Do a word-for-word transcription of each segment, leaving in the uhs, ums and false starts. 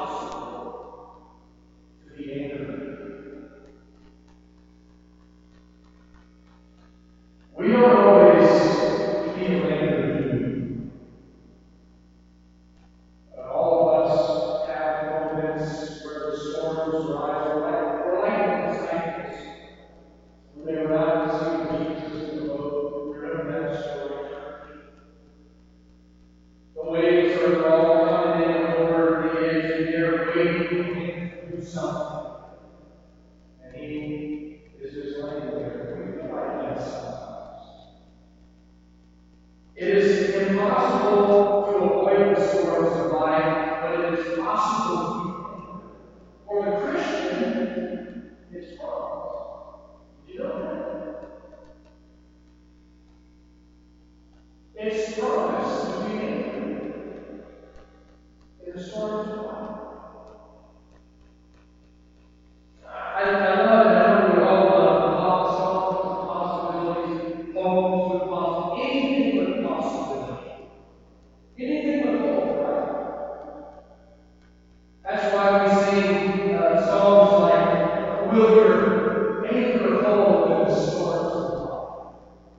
impossible to be anchored. We don't always feel anchored. Uh, all of us have moments where the storms rise. We're like, we're like the disciples. When they were out to see Jesus in the boat, we remember that story, church. The waves are all coming in over the edge, and they're waiting for him to do something. And he is just laying there. We feel like that sometimes. It is impossible to avoid the storms of life, but it is possible to be anchored. For the Christian, it's promised. You know that? It's promised to be anchored in the storms of life. I, I love it. I know we all love the songs with possibilities, homes with possibilities, anything with possibility. Anything with hope, right? That's why we sing uh, songs like, "Will your anchor hold in the storms of life?"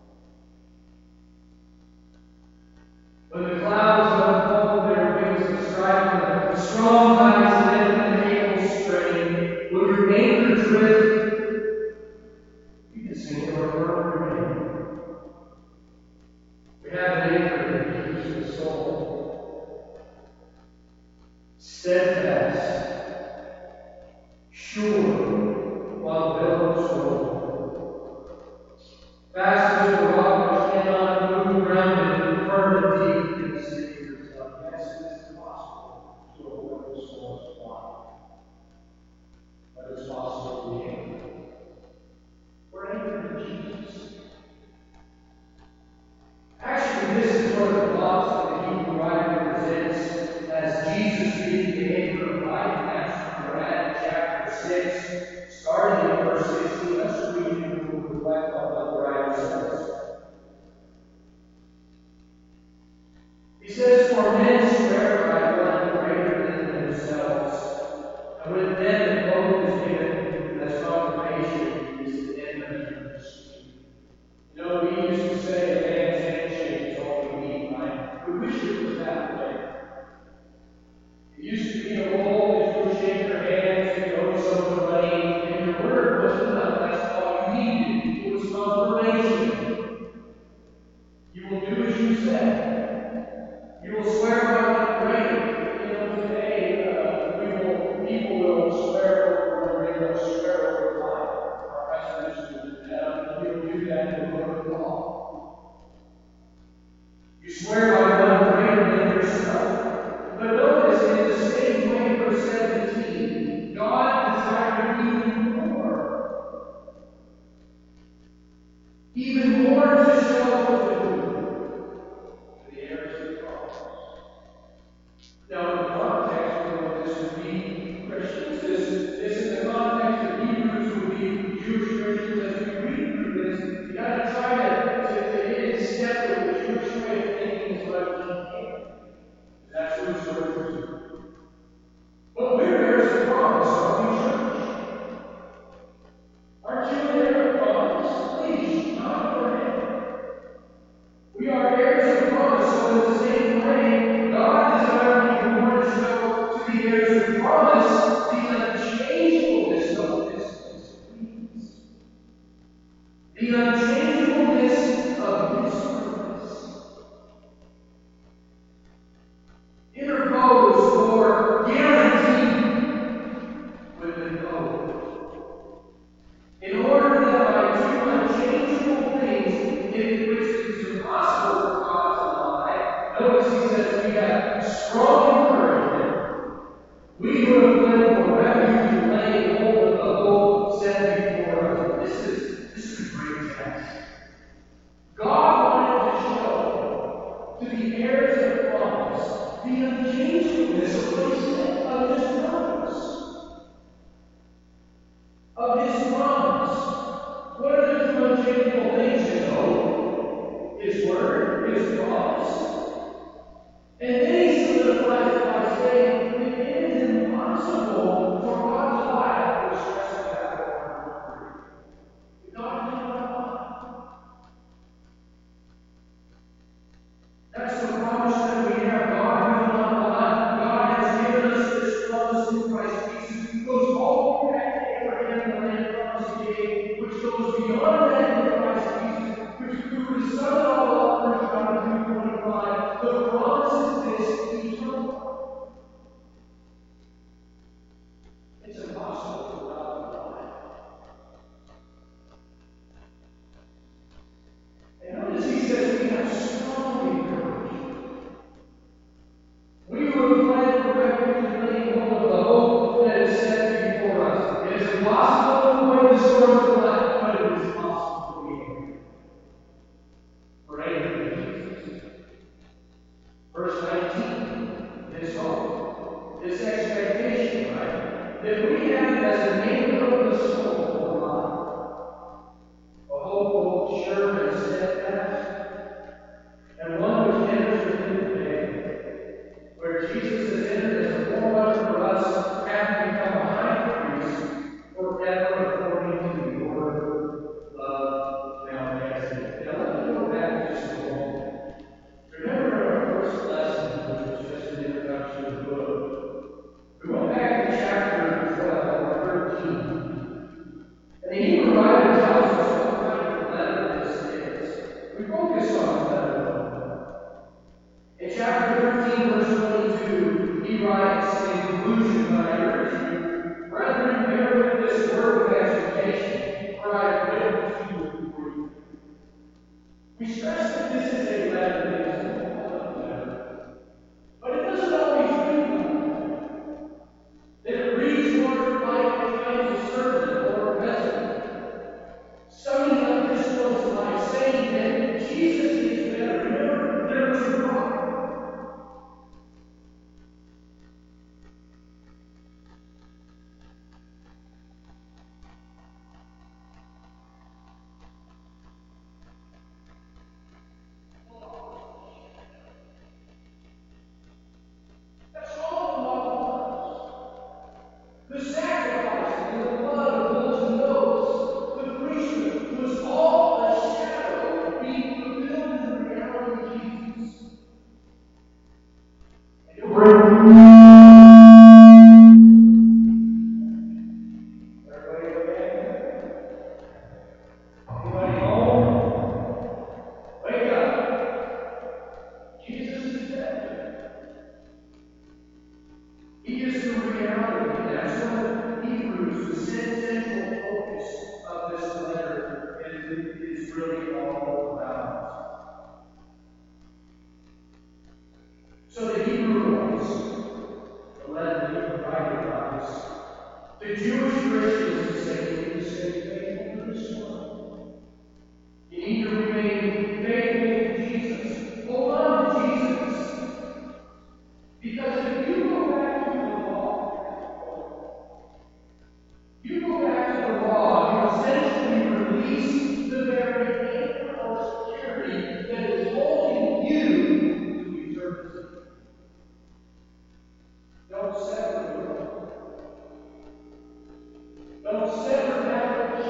When the clouds unfold their wings to strike, when the strong tides lift and the cables strain, will your anchor drift? You can sing it or firm remain. We have an anchor that keeps the soul steadfast, sure, while the billows roll. Fast as the rock which cannot move, grounded, firm and deep in the Savior's love. Yes, it is possible to avoid the storms of life, but it's possible to be anchored. We're anchored in Jesus. Actually, this is one of the thoughts that the Hebrew writer presents as Jesus being the anchor of life. That's where we're at in chapter six, starting in verse sixteen. Let's read it and we'll reflect on what the writer says. He says, "For men swear by one greater than themselves, and with them the oath is given as confirmation is the end of human speech." You know, we used to say a man's handshake is all we need, right? We wish it was that way. It used to be a role that you would shake your hands and you owe someone money, and your word was enough. That's all you needed. It was confirmation. You will do as you say. You will swear by one greater. You know, today uh, we will, people will swear over one greater, they'll swear over life. Our pastors do that. We will do that in the court of law. You swear by one greater than yourself. But notice in the same way, verse seventeen, God desired even more. Even more to show to who? To the heirs of the promise. Now, in the context of what this would be, Christians, this, this in the context of Hebrews would be Jewish Christians. As we read through this, you got to try to, to, to get in step with the Jewish way of thinking as much as you can. That's what it's sort of doing. But we're heirs of promise, aren't we, church? Aren't you an heir of promise? Please, nod your head. We are heirs of promise, so in the same way, God desired even more to show to the heirs of promise the unchangeableness of this please. The unchangeableness of His purpose. Interposed or guaranteed with an oath. In order that by two unchangeable things, in which it is impossible for God to lie, notice he says we have strong encouragement. We who have fled for refuge and laying hold of the hope set before us. This is, this is a great text. God wanted to show to the heirs of promise the unchangeableness of what He said, of His purpose, of His promise. What are the two unchangeable things? His oath, His word, His promise. And then He solidifies it by saying, it is impossible impossible for God's life to express that over one hundred. God cannot lie. That's the promise that we have. God will not lie. God has given us this promise in Christ Jesus. It goes all the way back to Abraham, the land promise he gave, which goes beyond that into Christ Jesus, which if we were to sum it all up, First John two twenty-five, the promise is this: eternal. It's impossible for God to lie. And notice he says we have strong encouragement. We who have fled for refuge and laying hold of the hope that is set before us. It is impossible to avoid the storms of life, but it is possible to be able. For anchored in Jesus. Verse nineteen, this hope, this expectation, right, that we have as an anchor of the soul or mind. A hope both sure and steadfast, and one which enters within the veil, where Jesus has entered as a forerunner for us, having become a high priest forever according to the order of Melchizedek. Now let me go back just a moment. Remember in our first lesson, which was just an introduction to the book, we went back to chapter twelve or thirteen. And the Hebrew writer tells us what kind of letter this is. We focused on the letter O. In chapter thirteen, verse twenty-two, he writes in conclusion, "But I urge you, brethren, bear with this word of exhortation, for I have written to you with grief." We stress that this is a letter that is a beloved letter, but it doesn't always read like a letter. That it reads more like at times a sermon or a resolution, summing up this one's life, saying that Jesus gets better. Remember, there was a bride. That's all the law was. The sacrifices and the blood of bulls and goats, the priesthood, was all a shadow being fulfilled in the reality of Jesus. And you'll bring everybody okay? Anybody home? Wake up. Jesus is dead. He is the reality, and that's what Hebrews, the central focus of this letter, is, is really all about. So the Hebrew voice, the letter the Hebrew writer writes, the Jewish Christians is saying you need to stay faithful to this one. You need to remain faithful to Jesus. Hold on to Jesus. Because if you go back to the law, you go back to the law, you essentially release the very anchor or security that is holding you to eternity. Don't sever the law. Don't sever that which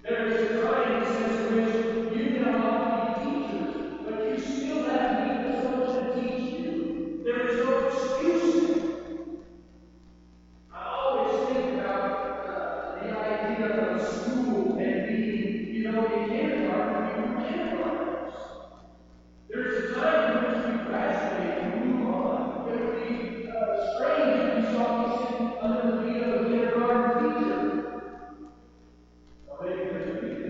There is a time, he says, in which you now ought to be teachers, but you still have need of someone to teach you. There is no excuse then. I always think about uh, the idea of school and being, you know, in kindergarten, we were kindergartners. There's a time in which we graduate and we move on. It would be uh, strange if you saw me sitting under the feet of a kindergarten teacher. Well, maybe there's a few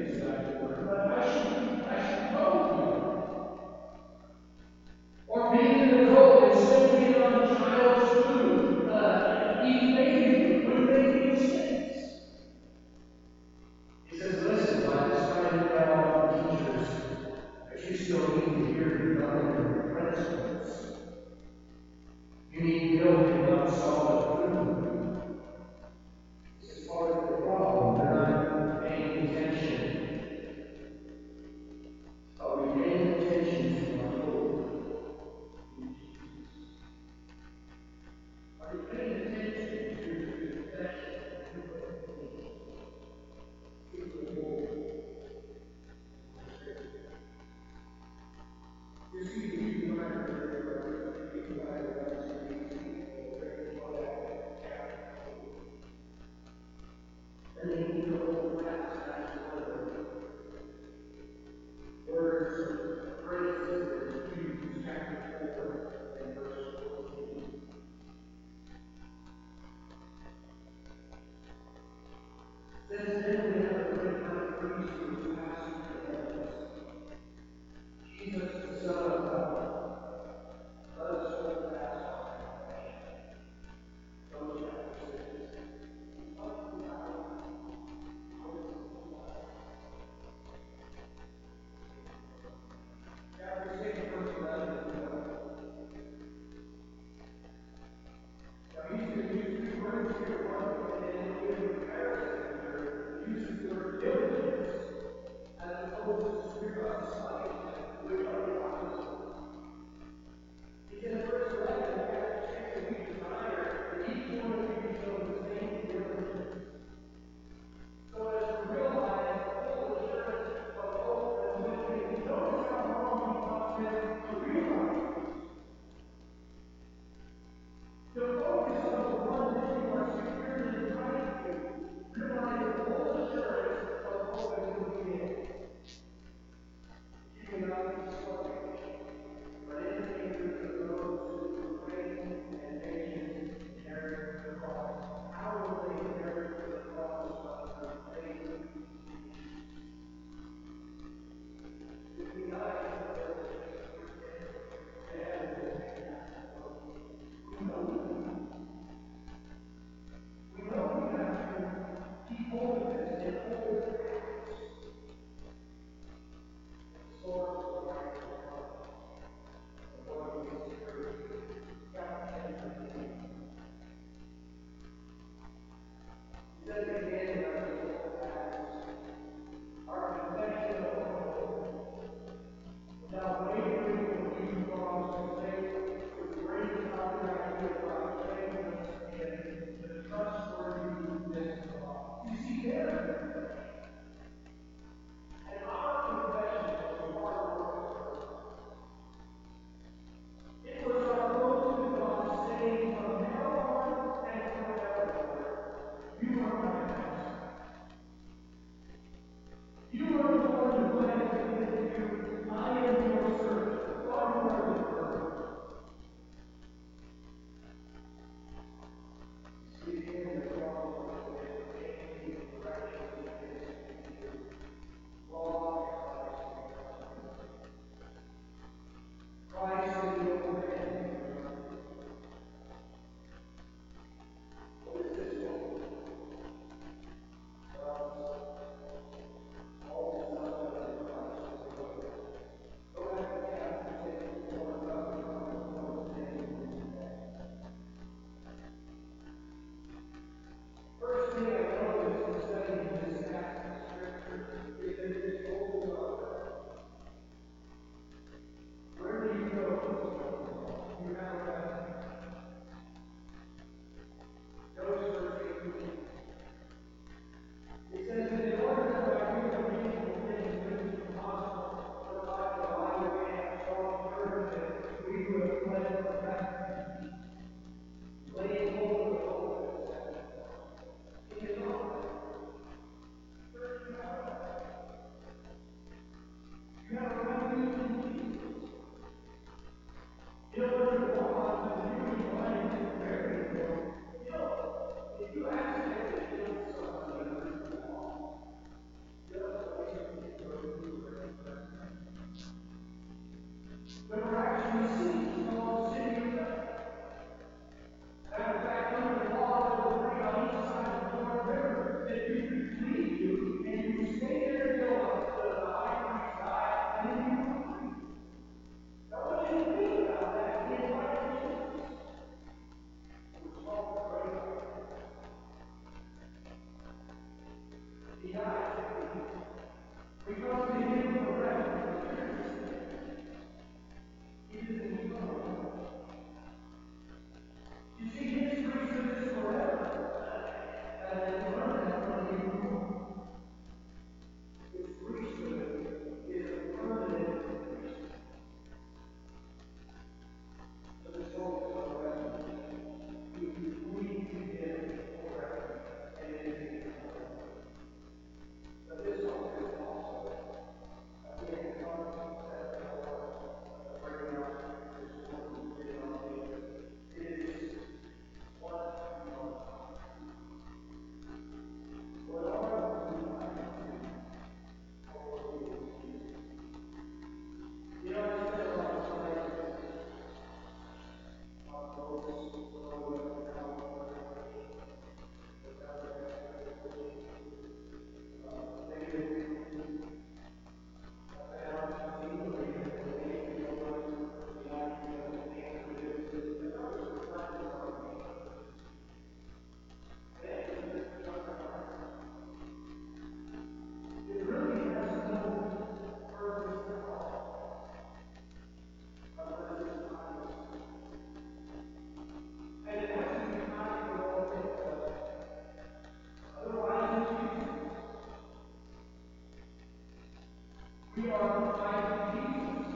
We are like Jesus.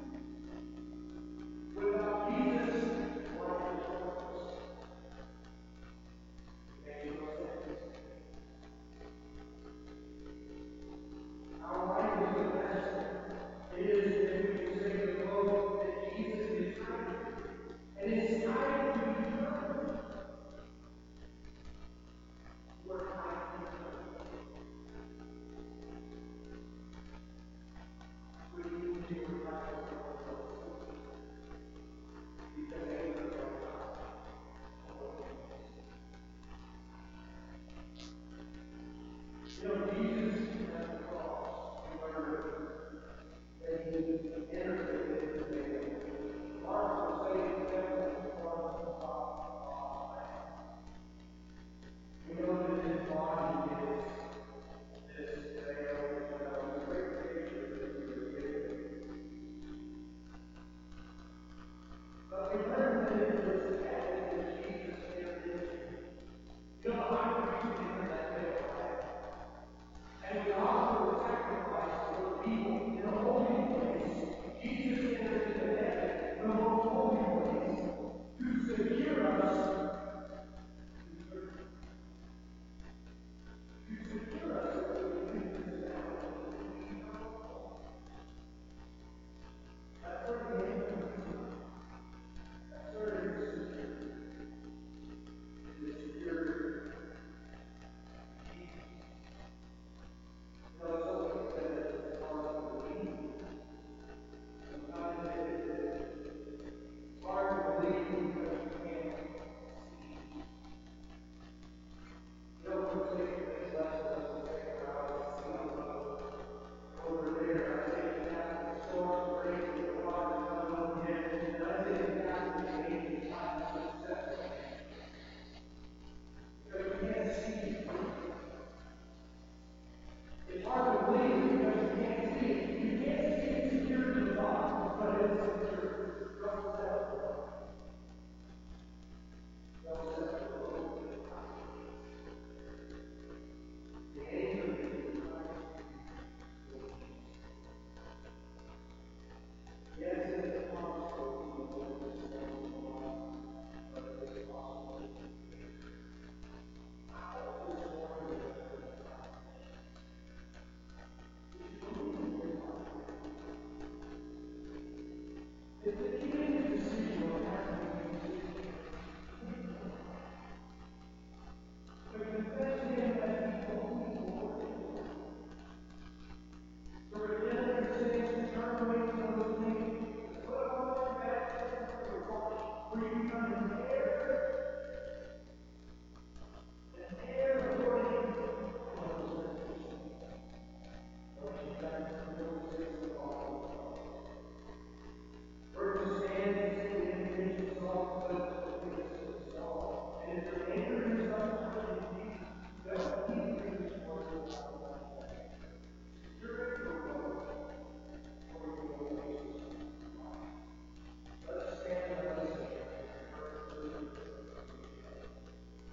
Without Jesus, life is worthless. It makes no sense. Our life is a mess. It is, if we can say the quote, that Jesus is trying. And it's time to be turned. We're time to be turned. We need to revive ourselves. Because angels are not. You know, Jesus at the cross, we learned that he entered into the veil. Mark will say the devil was the top. We know that his body is this veil, you know, the great picture that he was given. But we learned that it was heaven that Jesus entered into. You know, the high priest entered that veil, right? And we offer the sacrifice for the people in the holy place. Jesus entered into heaven, the most holy place, to secure us, to secure us so that we can live out in eternal. That's where the end of the That's where it is secure. It is secure. No, it's always said that it's hard to believe. Sometimes it is hard to believe because we can't see. You know, for the sake of this lesson, let's just take a ride and see on the boat. Over there, I say the captain, the storm raging, the water is unknown yet, and I say the captain, the angels, time to success. Because we can't see. It's hard to believe